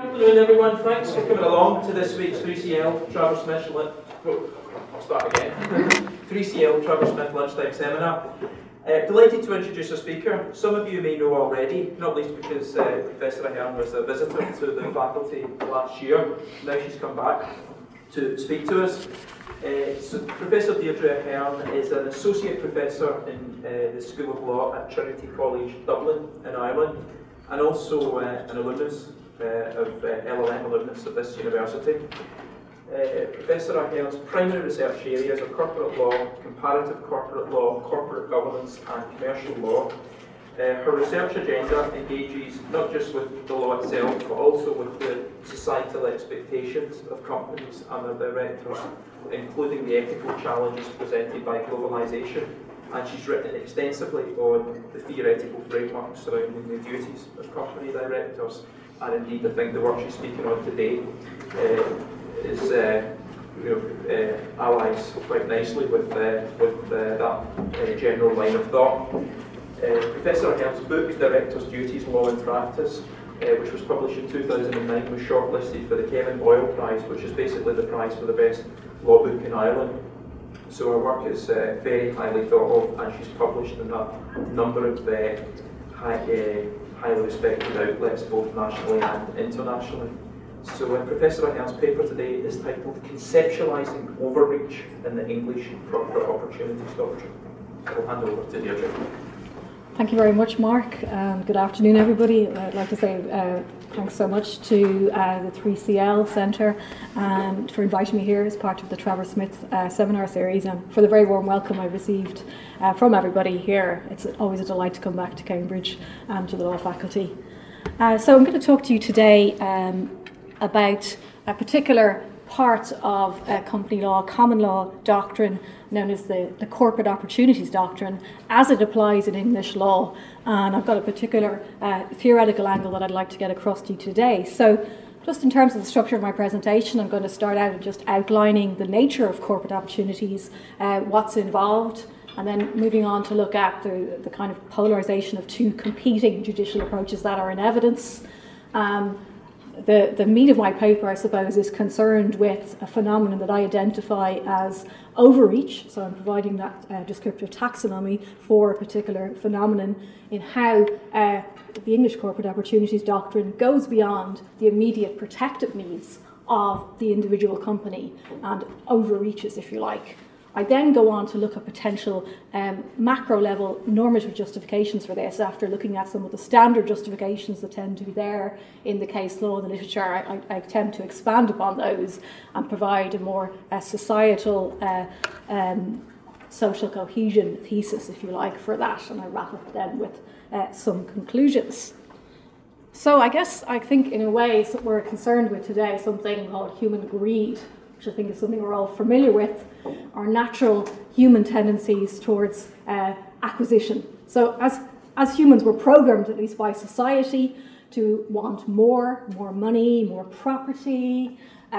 Good afternoon, everyone. Thanks for coming along to this week's 3CL Travers Smith I'll start again. 3CL Travers Smith Lunchtime Seminar. Delighted to introduce our speaker. Some of you may know already, not least because Professor Ahern was a visitor to the faculty last year. Now she's come back to speak to us. So Professor Deirdre Ahern is an Associate Professor in the School of Law at Trinity College, Dublin in Ireland, and also an alumnus LLM alumnus of this university. Professor Ahern's primary research areas are corporate law, comparative corporate law, corporate governance and commercial law. Her research agenda engages not just with the law itself, but also with the societal expectations of companies and their directors, including the ethical challenges presented by globalisation. And she's written extensively on the theoretical framework surrounding the duties of company directors. And indeed, I think the work she's speaking on today allies quite nicely with that general line of thought. Professor Ahern's book, Director's Duties, Law and Practice, which was published in 2009, was shortlisted for the Kevin Boyle Prize, which is basically the prize for the best law book in Ireland. So her work is very highly thought of, and she's published in a number of highly respected outlets, both nationally and internationally. So Professor Ahern's paper today is titled Conceptualising Overreach in the English Corporate Opportunities Doctrine. I'll hand over to Deirdre. Thank you very much, Mark. Good afternoon, everybody. I'd like to say thanks so much to the 3CL Centre and for inviting me here as part of the Travers Smith seminar series, and for the very warm welcome I've received from everybody here. It's always a delight to come back to Cambridge and to the law faculty. So I'm going to talk to you today about a particular part of company law, common law doctrine, known as the corporate opportunities doctrine, as it applies in English law. And I've got a particular theoretical angle that I'd like to get across to you today. So just in terms of the structure of my presentation, I'm going to start out with just outlining the nature of corporate opportunities, what's involved, and then moving on to look at the kind of polarisation of two competing judicial approaches that are in evidence. The meat of my paper, I suppose, is concerned with a phenomenon that I identify as overreach. So I'm providing that descriptive taxonomy for a particular phenomenon in how the English Corporate Opportunities Doctrine goes beyond the immediate protective needs of the individual company and overreaches, if you like. I then go on to look at potential macro-level normative justifications for this. After looking at some of the standard justifications that tend to be there in the case law and the literature, I attempt to expand upon those and provide a more societal social cohesion thesis, if you like, for that. And I wrap up then with some conclusions. So I think in a way we're concerned with today something called human greed, which I think is something we're all familiar with, our natural human tendencies towards acquisition. So as humans, we're programmed, at least by society, to want more money, more property,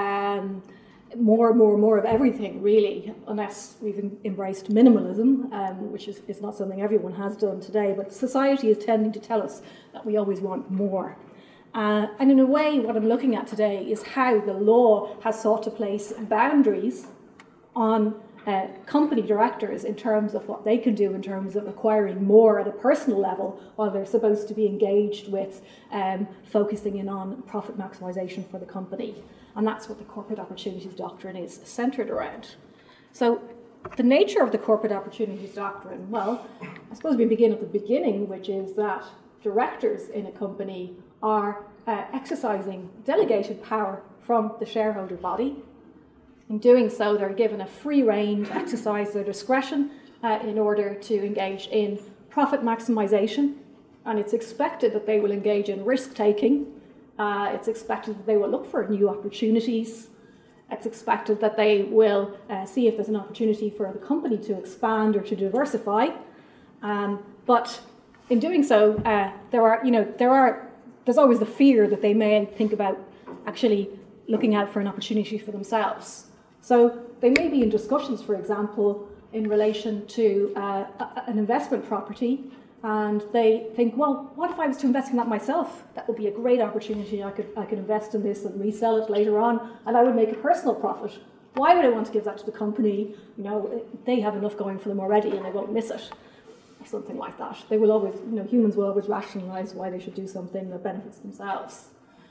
more of everything, really, unless we've embraced minimalism, which is not something everyone has done today. But society is tending to tell us that we always want more. And in a way, what I'm looking at today is how the law has sought to place boundaries on company directors in terms of what they can do in terms of acquiring more at a personal level, while they're supposed to be engaged with focusing in on profit maximisation for the company. And that's what the Corporate Opportunities Doctrine is centred around. So the nature of the Corporate Opportunities Doctrine, well, I suppose we begin at the beginning, which is that directors in a company are exercising delegated power from the shareholder body. In doing so, they're given a free rein to exercise their discretion in order to engage in profit maximisation. And it's expected that they will engage in risk-taking. It's expected that they will look for new opportunities. It's expected that they will see if there's an opportunity for the company to expand or to diversify. But in doing so, there's always the fear that they may think about actually looking out for an opportunity for themselves. So they may be in discussions, for example, in relation to an investment property and they think, well, what if I was to invest in that myself? That would be a great opportunity. I could invest in this and resell it later on, and I would make a personal profit. Why would I want to give that to the company? You know, they have enough going for them already, and they won't miss it. Or something like that. They will always, you know, humans will always rationalise why they should do something that benefits themselves.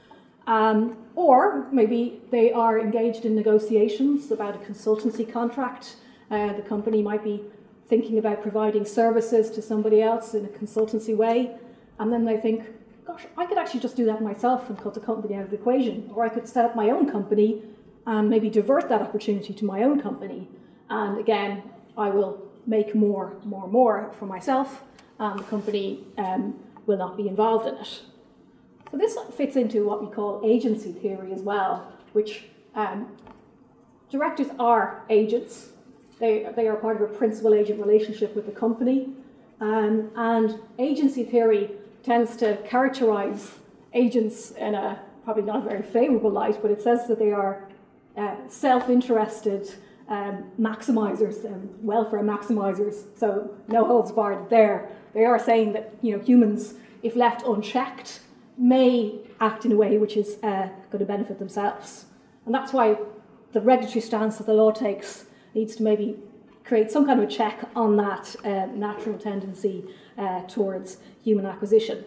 Or maybe they are engaged in negotiations about a consultancy contract. The company might be thinking about providing services to somebody else in a consultancy way, and then they think, gosh, I could actually just do that myself and cut the company out of the equation, or I could set up my own company and maybe divert that opportunity to my own company, and again, I will make more for myself, and the company will not be involved in it. So this fits into what we call agency theory as well, which directors are agents. They are part of a principal-agent relationship with the company, and agency theory tends to characterise agents in a probably not a very favourable light, but it says that they are self-interested maximisers, welfare maximisers. So no holds barred there. They are saying that, you know, humans, if left unchecked, may act in a way which is going to benefit themselves, and that's why the regulatory stance that the law takes needs to maybe create some kind of a check on that natural tendency towards human acquisition.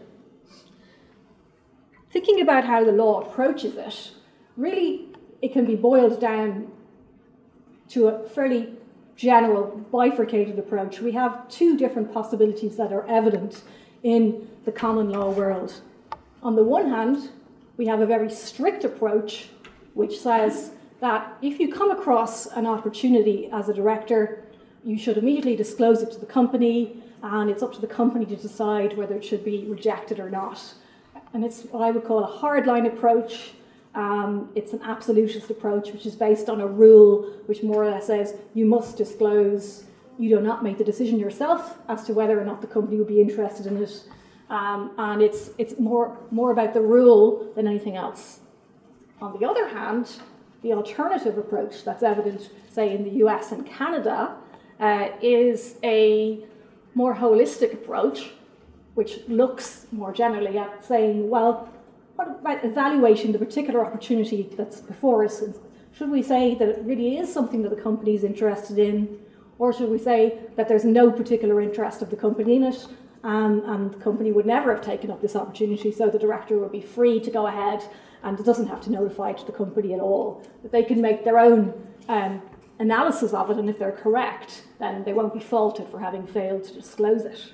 Thinking about how the law approaches it, really it can be boiled down to a fairly general bifurcated approach. We have two different possibilities that are evident in the common law world. On the one hand, we have a very strict approach which says that if you come across an opportunity as a director, you should immediately disclose it to the company, and it's up to the company to decide whether it should be rejected or not. And it's what I would call a hardline approach. It's an absolutist approach, which is based on a rule which more or less says you must disclose. You do not make the decision yourself as to whether or not the company would be interested in it. And it's more about the rule than anything else. On the other hand, the alternative approach that's evident, say, in the US and Canada, is a more holistic approach, which looks more generally at saying, well, what about evaluating the particular opportunity that's before us? Should we say that it really is something that the company is interested in, or should we say that there's no particular interest of the company in it, and the company would never have taken up this opportunity, so the director would be free to go ahead and doesn't have to notify to the company at all, that they can make their own analysis of it, and if they're correct, then they won't be faulted for having failed to disclose it.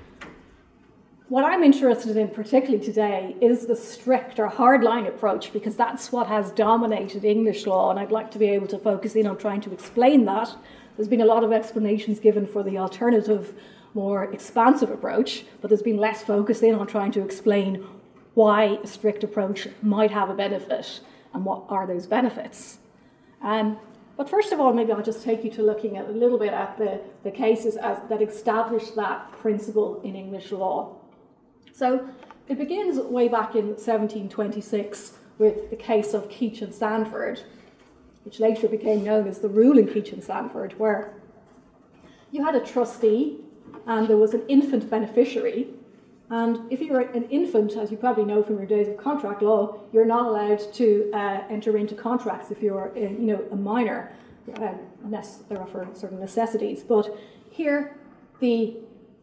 What I'm interested in particularly today is the strict or hardline approach, because that's what has dominated English law, and I'd like to be able to focus in on trying to explain that. There's been a lot of explanations given for the alternative, more expansive approach, but there's been less focus in on trying to explain why a strict approach might have a benefit and what are those benefits. But first of all, maybe I'll just take you to looking at a little bit at the cases that establish that principle in English law. So it begins way back in 1726 with the case of Keach and Sandford, which later became known as the rule in Keach and Sandford, where you had a trustee and there was an infant beneficiary. And if you're an infant, as you probably know from your days of contract law, you're not allowed to enter into contracts if you're a minor, unless there are for certain necessities. But here, the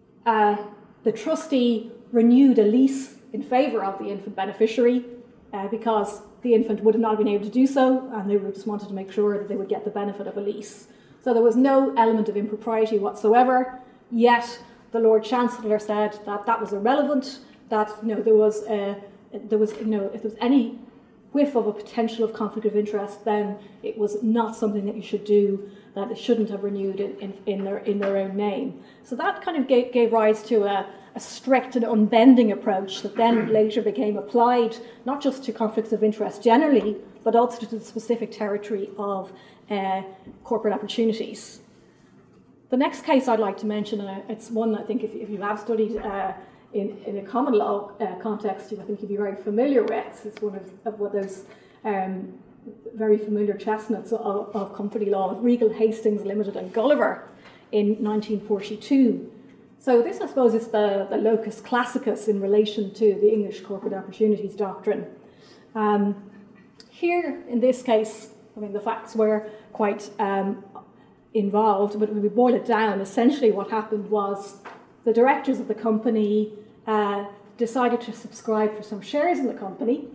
trustee renewed a lease in favour of the infant beneficiary because the infant would have not been able to do so, and they just wanted to make sure that they would get the benefit of a lease. So there was no element of impropriety whatsoever, yet the Lord Chancellor said that that was irrelevant, that if there was any whiff of a potential of conflict of interest, then it was not something that you should do, that it shouldn't have renewed in their own name. So that kind of gave rise to a strict and unbending approach that then later became applied not just to conflicts of interest generally, but also to the specific territory of corporate opportunities. The next case I'd like to mention, it's one I think if you have studied in a common law context, I think you'd be very familiar with. It's one of those very familiar chestnuts of company law, Regal Hastings Limited and Gulliver in 1942. So this, I suppose, is the locus classicus in relation to the English corporate opportunities doctrine. Here, in this case, I mean, the facts were quite involved, but when we boil it down, essentially what happened was the directors of the company decided to subscribe for some shares in the company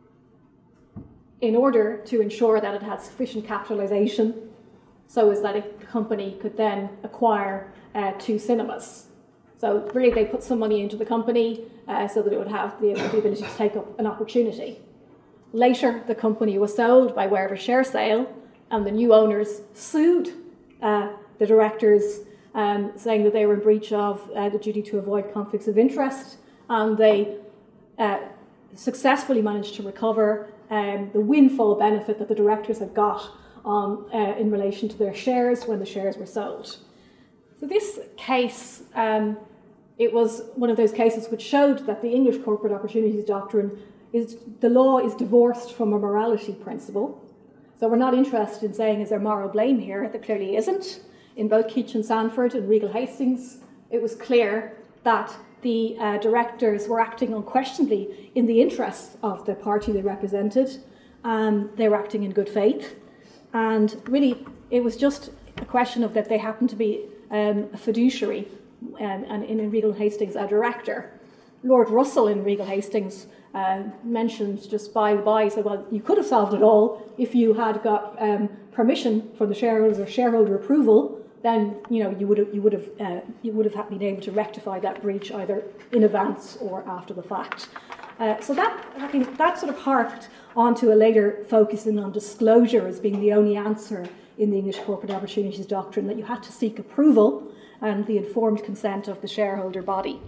in order to ensure that it had sufficient capitalization so as that the company could then acquire 2 cinemas. So really they put some money into the company so that it would have the ability to take up an opportunity. Later, the company was sold by way of a share sale, and the new owners sued the directors, saying that they were in breach of the duty to avoid conflicts of interest, and they successfully managed to recover the windfall benefit that the directors had got in relation to their shares when the shares were sold. So this case, it was one of those cases which showed that the English corporate opportunities doctrine the law is divorced from a morality principle. So we're not interested in saying, is there moral blame here? There clearly isn't. In both Keach and Sanford and Regal Hastings, it was clear that the directors were acting unquestionably in the interests of the party they represented. They were acting in good faith. And really, it was just a question of that they happened to be a fiduciary, and in Regal Hastings, a director. Lord Russell in Regal Hastings mentioned just by the by, said, well, you could have solved it all if you had got permission from the shareholders or shareholder approval. Then you would have been able to rectify that breach either in advance or after the fact. So that, I think, that sort of harked onto a later focusing on disclosure as being the only answer in the English corporate opportunities doctrine, that you had to seek approval and the informed consent of the shareholder body.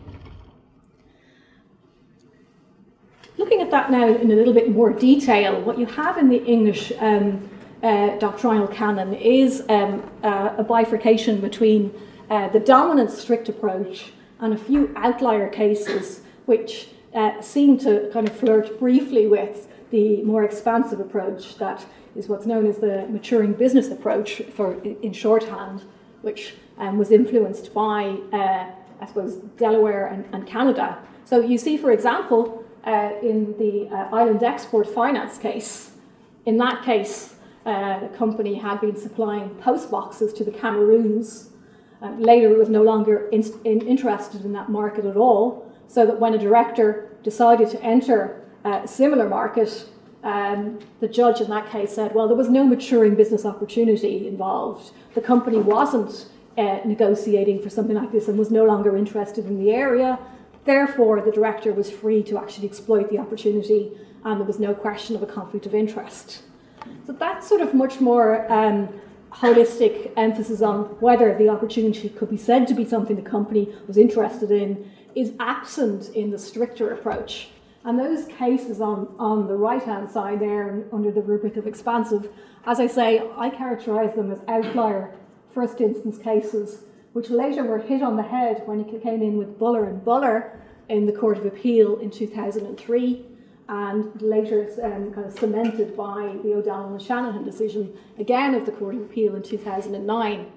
Looking at that now in a little bit more detail, what you have in the English doctrinal canon is a bifurcation between the dominant strict approach and a few outlier cases which seem to kind of flirt briefly with the more expansive approach that is what's known as the maturing business approach, in shorthand, which was influenced by, I suppose, Delaware and Canada. So you see, for example, in the Island Export Finance case, in that case, the company had been supplying post boxes to the Cameroons. Later, it was no longer interested in that market at all, so that when a director decided to enter a similar market, the judge in that case said, well, there was no maturing business opportunity involved. The company wasn't negotiating for something like this and was no longer interested in the area. Therefore, the director was free to actually exploit the opportunity, and there was no question of a conflict of interest. So that sort of much more holistic emphasis on whether the opportunity could be said to be something the company was interested in is absent in the stricter approach. And those cases on the right-hand side there, under the rubric of expansive, as I say, I characterise them as outlier first instance cases, which later were hit on the head when it came in with Buller and Buller in the Court of Appeal in 2003, and later kind of cemented by the O'Donnell and Shanahan decision, again of the Court of Appeal in 2009.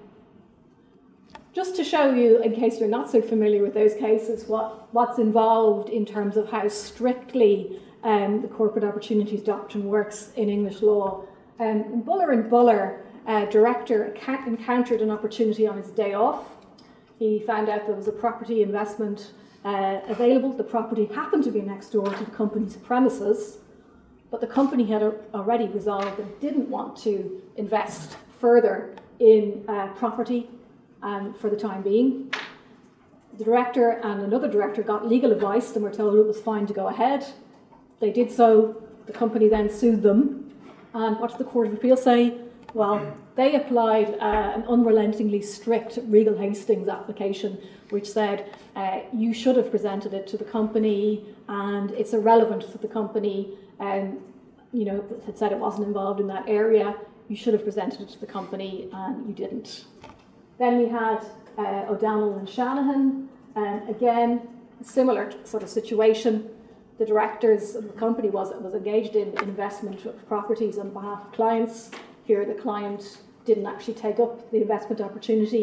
Just to show you, in case you're not so familiar with those cases, what's involved in terms of how strictly the corporate opportunities doctrine works in English law. In Buller and Buller, a director encountered an opportunity on his day off. He found out there was a property investment available. The property happened to be next door to the company's premises, but the company had already resolved that it didn't want to invest further in property for the time being. The director and another director got legal advice and were told it was fine to go ahead. They did so. The company then sued them. And what did the Court of Appeal say? Well, they applied an unrelentingly strict Regal Hastings application, which said you should have presented it to the company, and it's irrelevant that the company, had said it wasn't involved in that area. You should have presented it to the company, and you didn't. Then we had O'Donnell and Shanahan, again, a similar sort of situation. The directors of the company was engaged in investment of properties on behalf of clients. Here, the client didn't actually take up the investment opportunity.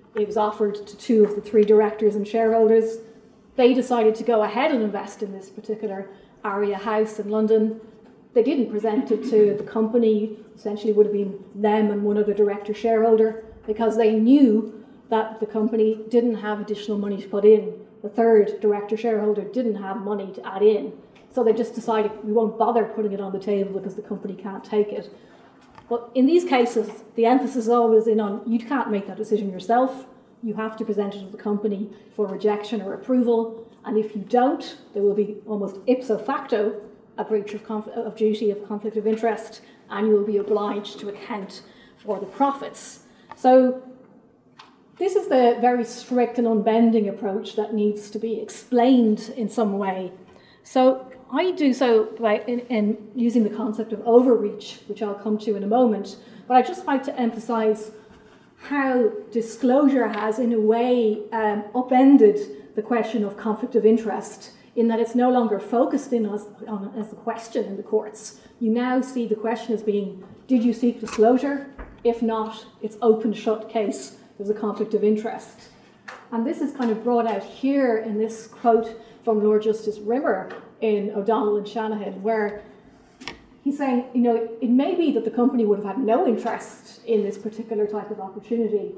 It was offered to 2 of the 3 directors and shareholders. They decided to go ahead and invest in this particular Aria house in London. They didn't present it to the company. Essentially, it would have been them and one other director shareholder, because they knew that the company didn't have additional money to put in. The 3rd director shareholder didn't have money to add in. So they just decided, we won't bother putting it on the table because the company can't take it. But in these cases, the emphasis is always on, you can't make that decision yourself. You have to present it to the company for rejection or approval. And if you don't, there will be almost ipso facto a breach of duty of conflict of interest, and you will be obliged to account for the profits. So this is the very strict and unbending approach that needs to be explained in some way. So I do so in using the concept of overreach, which I'll come to in a moment. But I'd just like to emphasise how disclosure has, in a way, upended the question of conflict of interest, in that it's no longer focused in as a question in the courts. You now see the question as being, did you seek disclosure? If not, it's open shut case. There's a conflict of interest. And this is kind of brought out here in this quote from Lord Justice Rimmer in O'Donnell and Shanahan, where he's saying, it may be that the company would have had no interest in this particular type of opportunity,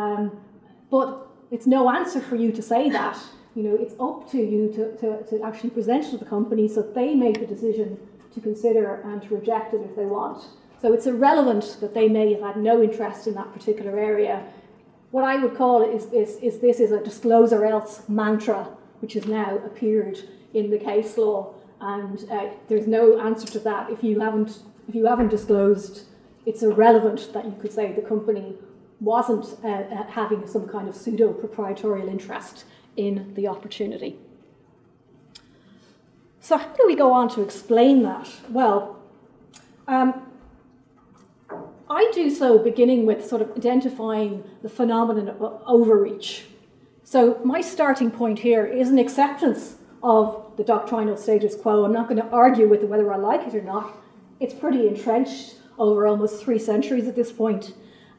but it's no answer for you to say that. It's up to you to actually present it to the company so they make the decision to consider and to reject it if they want. So it's irrelevant that they may have had no interest in that particular area. What I would call it is this is a disclose or else mantra, which has now appeared in the case law, and there's no answer to that. If you haven't disclosed, it's irrelevant that you could say the company wasn't having some kind of pseudo proprietorial interest in the opportunity. So how do we go on to explain that? Well, I do so beginning with sort of identifying the phenomenon of overreach. So my starting point here is an acceptance of the doctrinal status quo. I'm not going to argue with whether I like it or not. It's pretty entrenched over almost 3 centuries at this point.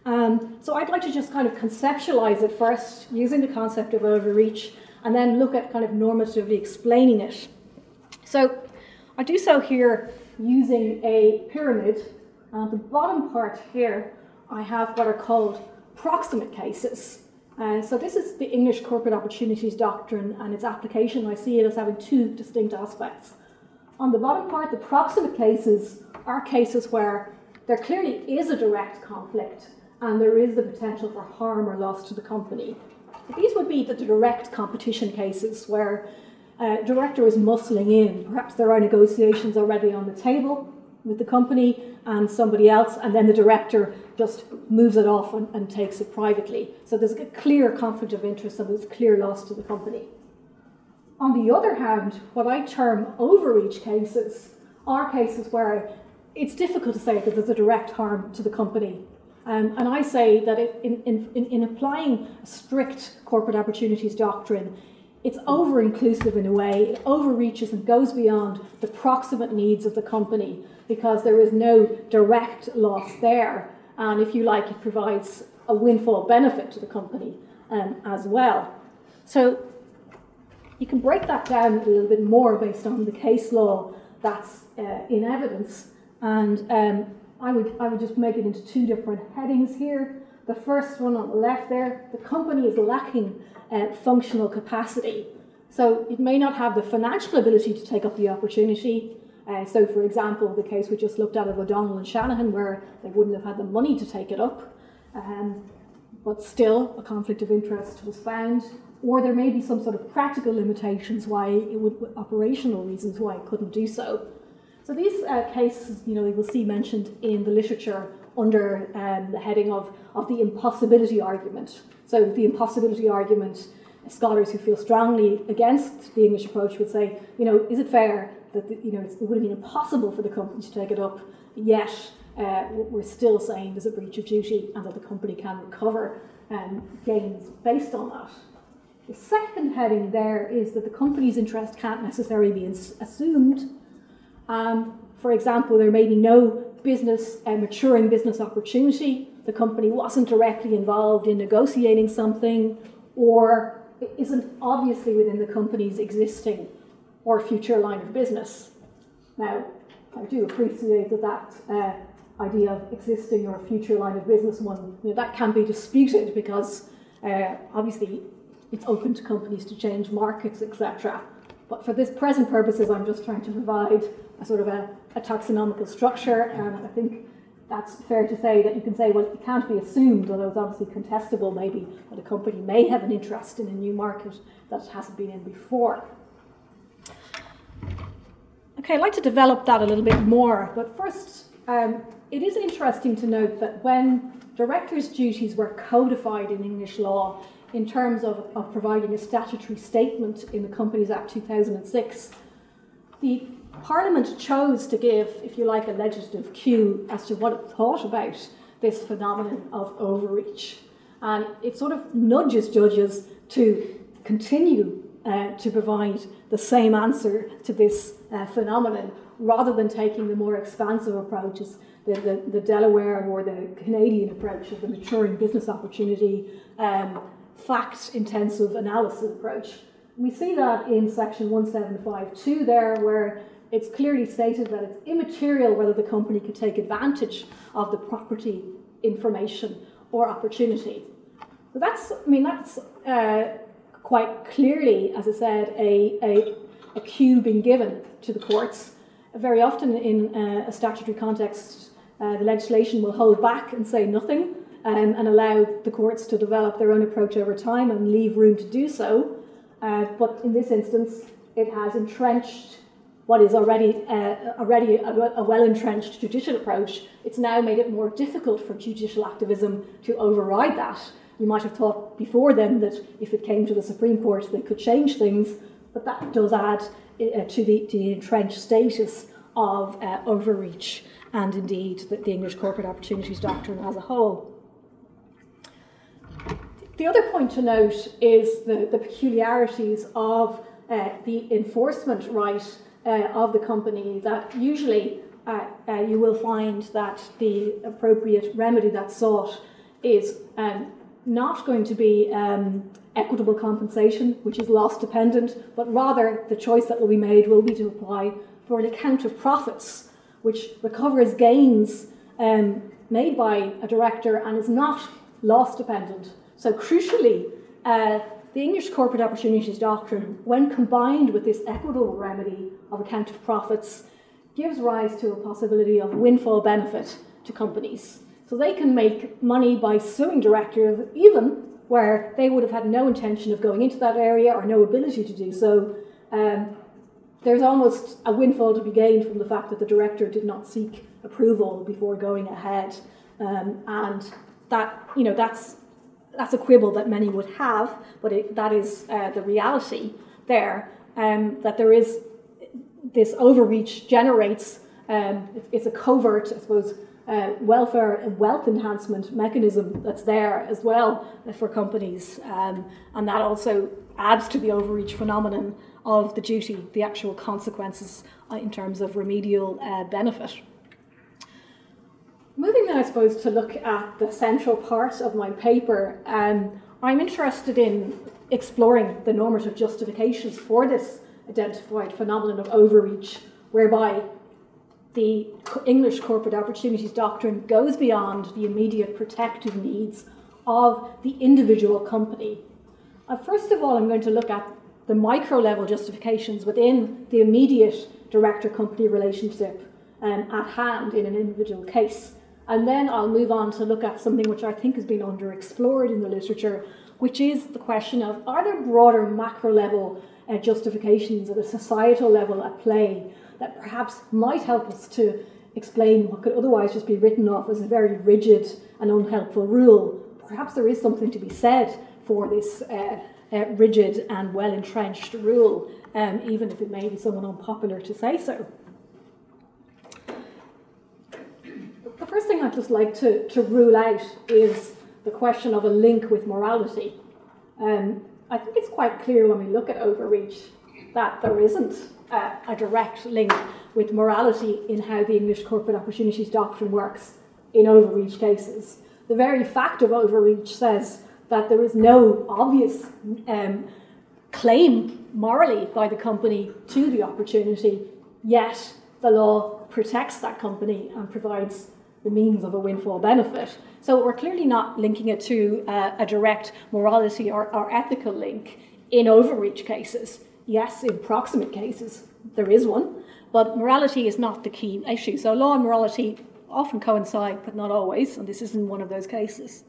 So I'd like to just kind of conceptualize it first, using the concept of overreach, and then look at kind of normatively explaining it. So I do so here using a pyramid. On the bottom part here, I have what are called proximate cases. So this is the English Corporate Opportunities Doctrine and its application. I see it as having 2 distinct aspects. On the bottom part, the proximate cases are cases where there clearly is a direct conflict and there is the potential for harm or loss to the company. These would be the direct competition cases where a director is muscling in. Perhaps there are negotiations already on the table with the company and somebody else, and then the director just moves it off and takes it privately. So there's a clear conflict of interest and there's clear loss to the company. On the other hand, what I term overreach cases are cases where it's difficult to say that there's a direct harm to the company. And I say that in applying a strict corporate opportunities doctrine, it's over-inclusive in a way. It overreaches and goes beyond the proximate needs of the company because there is no direct loss there. And if you like, it provides a windfall benefit to the company as well. So you can break that down a little bit more based on the case law that's in evidence. And I would just make it into 2 different headings here. The first one on the left there, the company is lacking functional capacity. So it may not have the financial ability to take up the opportunity. So for example, the case we just looked at of O'Donnell and Shanahan, where they wouldn't have had the money to take it up. But still, a conflict of interest was found. Or there may be some sort of practical limitations operational reasons why it couldn't do so. So these cases, you will see mentioned in the literature under the heading of the impossibility argument. So the impossibility argument, scholars who feel strongly against the English approach would say, is it fair that it would have been impossible for the company to take it up, yet we're still saying there's a breach of duty and that the company can recover gains based on that. The second heading there is that the company's interest can't necessarily be assumed. For example, there may be no a maturing business opportunity, the company wasn't directly involved in negotiating something, or it isn't obviously within the company's existing or future line of business. Now, I do appreciate that idea of existing or future line of business one, that can be disputed because obviously it's open to companies to change markets, etc. But for this present purposes, I'm just trying to provide a sort of a taxonomical structure, and I think that's fair to say that you can say, well, it can't be assumed, although it's obviously contestable maybe, that a company may have an interest in a new market that it hasn't been in before. Okay, I'd like to develop that a little bit more, but first, it is interesting to note that when directors' duties were codified in English law in terms of providing a statutory statement in the Companies Act 2006, the Parliament chose to give, if you like, a legislative cue as to what it thought about this phenomenon of overreach. And it sort of nudges judges to continue to provide the same answer to this phenomenon, rather than taking the more expansive approaches, the Delaware or the Canadian approach of the maturing business opportunity, fact-intensive analysis approach. We see that in section 1752 there, where it's clearly stated that it's immaterial whether the company could take advantage of the property, information, or opportunity. So that's quite clearly, as I said, a cue being given to the courts. Very often in a statutory context, the legislation will hold back and say nothing, and allow the courts to develop their own approach over time and leave room to do so. But in this instance, it has entrenched what is already a well-entrenched judicial approach. It's now made it more difficult for judicial activism to override that. You might have thought before then that if it came to the Supreme Court, they could change things, but that does add to the entrenched status of overreach and indeed the English Corporate Opportunities Doctrine as a whole. The other point to note is the peculiarities of the enforcement right of the company, that usually you will find that the appropriate remedy that's sought is not going to be equitable compensation, which is loss dependent, but rather the choice that will be made will be to apply for an account of profits, which recovers gains made by a director and is not loss dependent. So crucially, the English Corporate Opportunities Doctrine, when combined with this equitable remedy of account of profits, gives rise to a possibility of windfall benefit to companies. So they can make money by suing directors even where they would have had no intention of going into that area or no ability to do so. There's almost a windfall to be gained from the fact that the director did not seek approval before going ahead. And that, that's a quibble that many would have, but that is the reality there, that there is this overreach generates, it's a covert, I suppose, welfare and wealth enhancement mechanism that's there as well for companies, and that also adds to the overreach phenomenon of the duty, the actual consequences in terms of remedial benefit. Moving then, I suppose, to look at the central part of my paper, I'm interested in exploring the normative justifications for this identified phenomenon of overreach, whereby the English Corporate Opportunities Doctrine goes beyond the immediate protective needs of the individual company. First of all, I'm going to look at the micro-level justifications within the immediate director-company relationship at hand in an individual case. And then I'll move on to look at something which I think has been underexplored in the literature, which is the question of, are there broader macro-level justifications at a societal level at play that perhaps might help us to explain what could otherwise just be written off as a very rigid and unhelpful rule. Perhaps there is something to be said for this rigid and well-entrenched rule, even if it may be somewhat unpopular to say so. The first thing I'd just like to rule out is the question of a link with morality. I think it's quite clear when we look at overreach that there isn't a direct link with morality in how the English corporate opportunities doctrine works in overreach cases. The very fact of overreach says that there is no obvious claim morally by the company to the opportunity, yet the law protects that company and provides the means of a windfall benefit. So we're clearly not linking it to a direct morality or ethical link in overreach cases. Yes, in proximate cases, there is one, but morality is not the key issue. So law and morality often coincide, but not always, and this isn't one of those cases.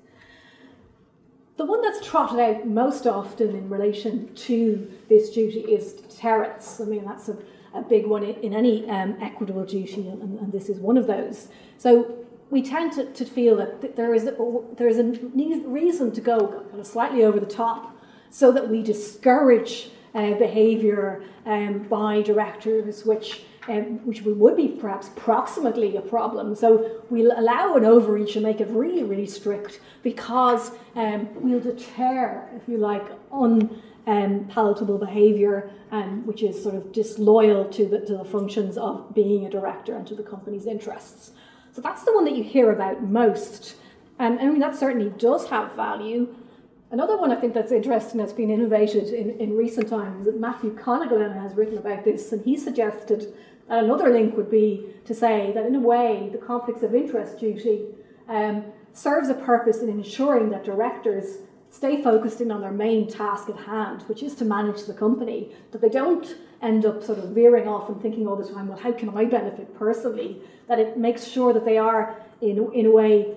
The one that's trotted out most often in relation to this duty is deterrence. I mean, that's a big one in any equitable duty, and this is one of those. So we tend to feel that there is a reason to go kind of slightly over the top so that we discourage behaviour by directors which would be perhaps proximately a problem. So we'll allow an overreach and make it really, really strict because we'll deter, if you like, unpalatable behaviour which is sort of disloyal to the functions of being a director and to the company's interests. So that's the one that you hear about most. I mean, that certainly does have value. Another one I think that's interesting that's been innovated in recent times, that Matthew Conneglan has written about this, and he suggested that another link would be to say that in a way the conflicts of interest duty serves a purpose in ensuring that directors stay focused in on their main task at hand, which is to manage the company, that they don't end up sort of veering off and thinking all the time, well, how can I benefit personally? That it makes sure that they are, in a way,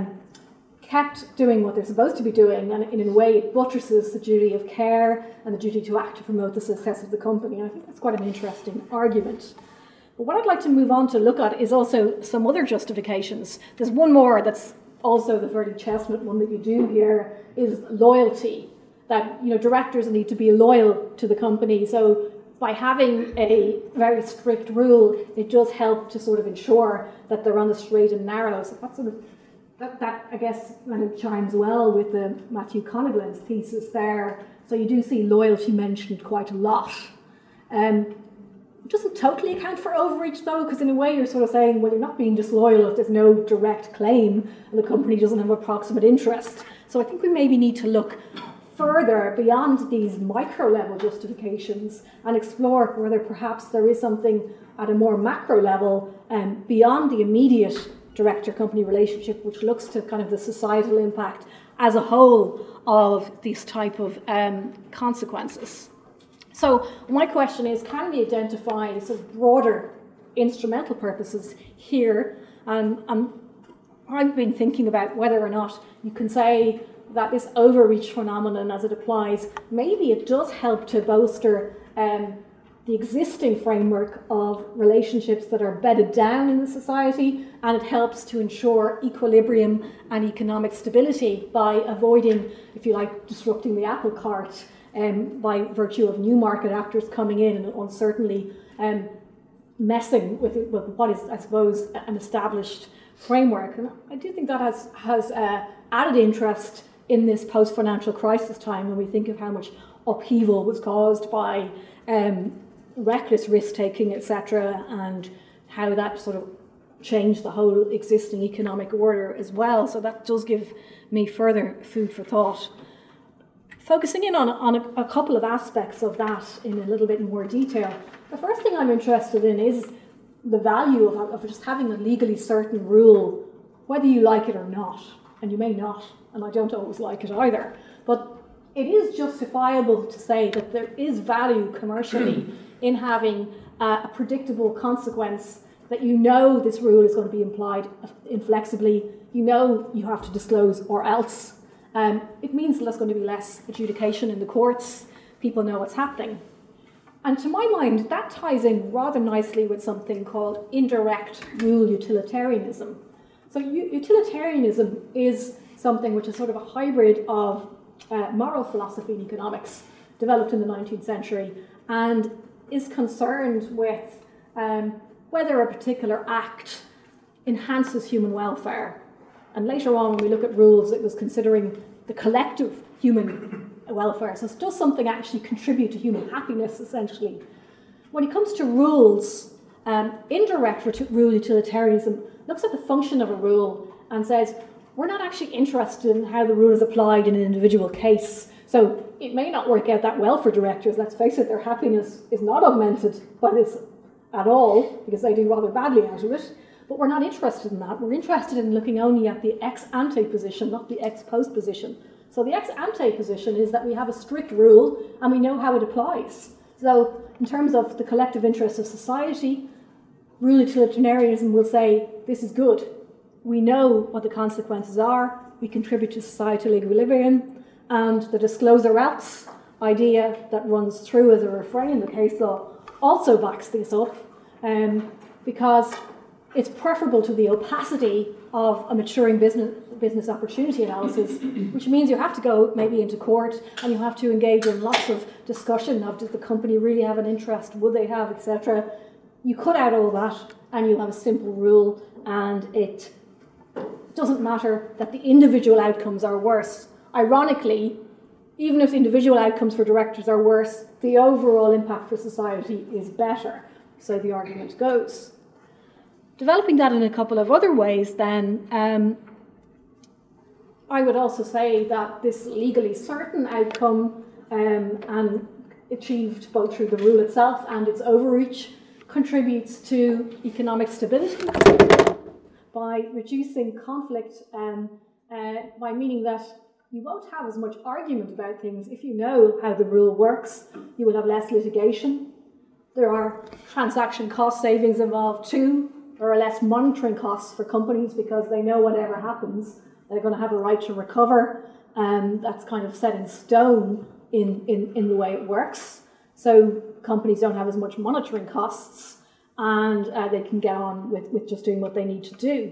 kept doing what they're supposed to be doing, and in a way it buttresses the duty of care and the duty to act to promote the success of the company. And I think that's quite an interesting argument. But what I'd like to move on to look at is also some other justifications. There's one more that's also the very chestnut one that you do here, is loyalty. That, you know, directors need to be loyal to the company. So by having a very strict rule, it does help to sort of ensure that they're on the straight and narrow. So that's sort of that I guess kind of chimes well with the Matthew Conneglan's thesis there. So you do see loyalty mentioned quite a lot. It doesn't totally account for overreach though, because in a way you're sort of saying, well, you're not being disloyal if there's no direct claim and the company doesn't have a proximate interest. So I think we maybe need to look further beyond these micro level justifications and explore whether perhaps there is something at a more macro level beyond the immediate director-company relationship, which looks to kind of the societal impact as a whole of these type of consequences. So my question is, can we identify sort of broader instrumental purposes here? I've been thinking about whether or not you can say that this overreach phenomenon as it applies, maybe it does help to bolster the existing framework of relationships that are bedded down in the society, and it helps to ensure equilibrium and economic stability by avoiding, if you like, disrupting the apple cart by virtue of new market actors coming in and uncertainly messing with what is, I suppose, an established framework. And I do think that has added interest in this post-financial crisis time when we think of how much upheaval was caused by reckless risk-taking, etc., and how that sort of changed the whole existing economic order as well. So that does give me further food for thought. Focusing in on a couple of aspects of that in a little bit more detail. The first thing I'm interested in is the value of just having a legally certain rule, whether you like it or not. And you may not, and I don't always like it either. But it is justifiable to say that there is value commercially in having a predictable consequence, that you know this rule is going to be implied inflexibly, you know you have to disclose or else. It means there's going to be less adjudication in the courts, people know what's happening. And to my mind, that ties in rather nicely with something called indirect rule utilitarianism. So utilitarianism is something which is sort of a hybrid of moral philosophy and economics, developed in the 19th century, and is concerned with whether a particular act enhances human welfare. And later on, when we look at rules, it was considering the collective human welfare. So does something actually contribute to human happiness, essentially? when it comes to rules, indirect rule utilitarianism looks at the function of a rule and says, we're not actually interested in how the rule is applied in an individual case. So it may not work out that well for directors. Let's face it, their happiness is not augmented by this at all, because they do rather badly out of it. But we're not interested in that. We're interested in looking only at the ex ante position, not the ex post position. So the ex ante position is that we have a strict rule and we know how it applies. So in terms of the collective interest of society, rule utilitarianism will say, this is good. We know what the consequences are. We contribute to societal equilibrium. And the disclosure else idea that runs through as a refrain in the case law also backs this up, because it's preferable to the opacity of a maturing business opportunity analysis, which means you have to go maybe into court and you have to engage in lots of discussion of, does the company really have an interest, would they have, etc. You cut out all that and you have a simple rule, and it doesn't matter that the individual outcomes are worse. Ironically, even if the individual outcomes for directors are worse, the overall impact for society is better, so the argument goes. Developing that in a couple of other ways then, I would also say that this legally certain outcome, and achieved both through the rule itself and its overreach, contributes to economic stability by reducing conflict, by meaning that you won't have as much argument about things if you know how the rule works. You will have less litigation. There are transaction cost savings involved too. There are less monitoring costs for companies because they know whatever happens, they're going to have a right to recover. That's kind of set in stone in the way it works. So companies don't have as much monitoring costs, and they can get on with just doing what they need to do.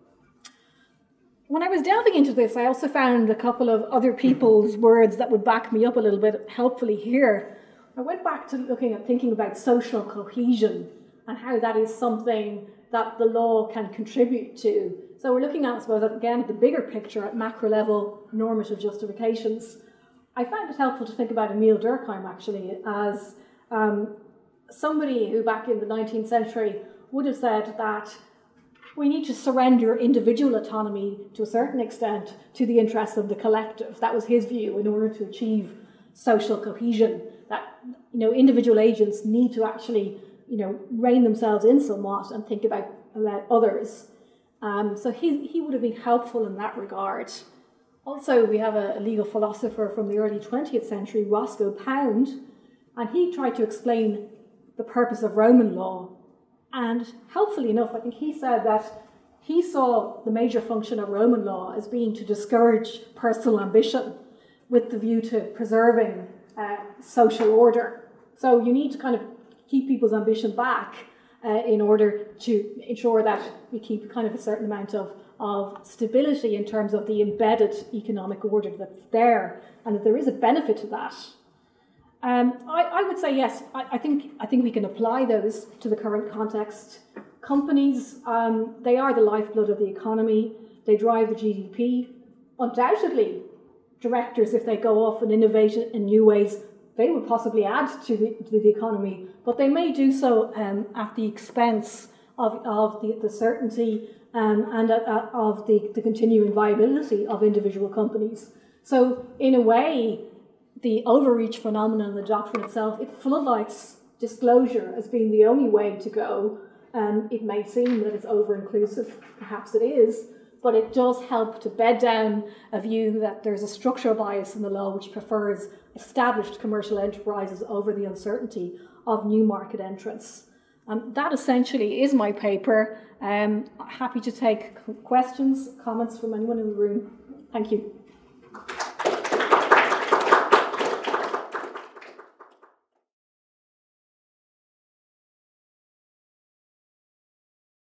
When I was delving into this, I also found a couple of other people's words that would back me up a little bit helpfully here. I went back to thinking about social cohesion and how that is something that the law can contribute to. So we're looking at, I suppose, again, at the bigger picture, at macro level normative justifications. I found it helpful to think about Emile Durkheim, actually, as somebody who back in the 19th century would have said that we need to surrender individual autonomy to a certain extent to the interests of the collective. That was his view in order to achieve social cohesion, that individual agents need to actually rein themselves in somewhat and think about others. So he would have been helpful in that regard. Also, we have a legal philosopher from the early 20th century, Roscoe Pound, and he tried to explain the purpose of Roman law. And helpfully enough, I think he said that he saw the major function of Roman law as being to discourage personal ambition with the view to preserving social order. So you need to kind of keep people's ambition back in order to ensure that we keep kind of a certain amount of stability in terms of the embedded economic order that's there, and that there is a benefit to that. I would say yes. I think we can apply those to the current context. Companies, they are the lifeblood of the economy. They drive the GDP. Undoubtedly, directors, if they go off and innovate in new ways, they would possibly add to the economy, but they may do so at the expense of the certainty and of the continuing viability of individual companies. So in a way, the overreach phenomenon in the doctrine itself, it floodlights disclosure as being the only way to go. It may seem that it's over-inclusive, perhaps it is, but it does help to bed down a view that there's a structural bias in the law which prefers established commercial enterprises over the uncertainty of new market entrants. That essentially is my paper. Happy to take questions, comments from anyone in the room. Thank you.